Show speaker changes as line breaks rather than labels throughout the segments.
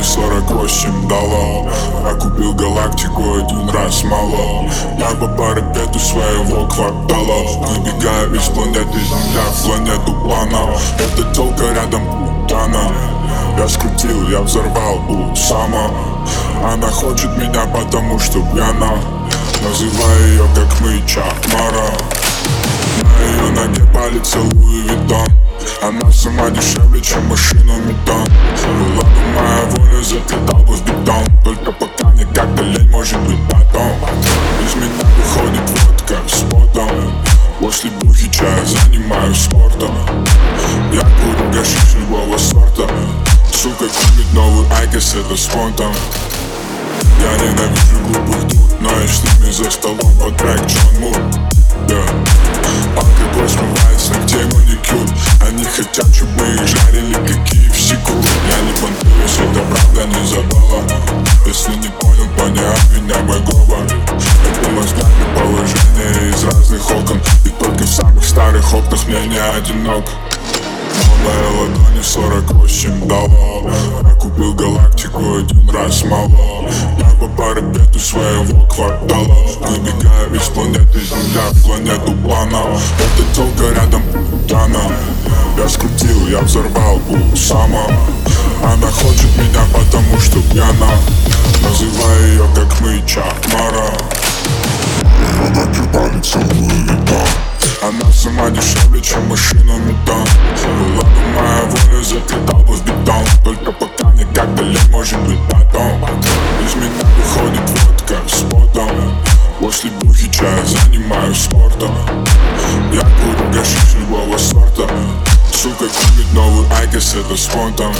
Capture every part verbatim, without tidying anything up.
ладони сорок восемь долларов. Я купил галактику один раз мало. Я по парапету своего квартала выбегаю из планеты Земля в планету плана. Эта тёлка рядом путана. Я скрутил, я взорвал у сама. Она хочет меня, потому что пьяна. Называю ее как мыча Мара. На ее ноге палец Луи Виттон. Она сама дешевле, чем машина метан. Была бы моя воля, затлетал бы в бетон. Только пока мне как-то лень, может быть потом. Из меня выходит водка с потом. После бухи чая занимаюсь спортом. Я курю гашиш любого сорта. Сука купит новый Айкос, это спонтан. Я ненавижу глупых тут, но я с ними за столом под трек Джон Мур. Yeah. Алкоголь смывает с ногтей маникюр. Они хотят, чтобы их жарили, как кей эф си кур. Я не понтуюсь, это правда не забава. Если не понял, понял меня мой говор. Это мозгами положение из разных окон. И только в самых старых окнах мне не одинок. На моей ладони сорок восемь долларов. Я купил галактику один раз мало. Я по парапету своего квартала выбегаю из планеты Земля в планету плана. Эта тёлка рядом путана. Я скрутил, я взорвал у сама. Она хочет меня, потому что пьяна. Называю ее как мыча Мара. Она ебалится Луи Виттон. Она сама дешевле, чем машина метан. Была бы моя воля, затлетал бы в бетон. Только пока мне как-то лень, может быть потом. Из меня выходит водка с потом. После бухи чая занимаюсь спортом. Я курю гашиш любого сорта. Сука купит новый Айкос, это спонтан.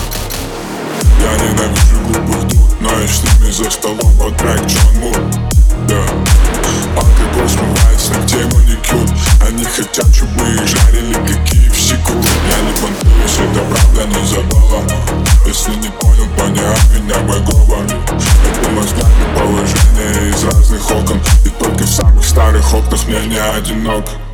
Я ненавижу глупых тут, но я с ними за столом под трек Джон Мур. Yeah. Алкоголь смывает с ногтей маникюр. Они хотят, чтобы их жарили, как кей эф си кур. Я не понтуюсь, это правда не забава. Если не понял, понял меня мой говор. Это мозгами положение из разных окон. И только в самых старых окнах мне не одинок.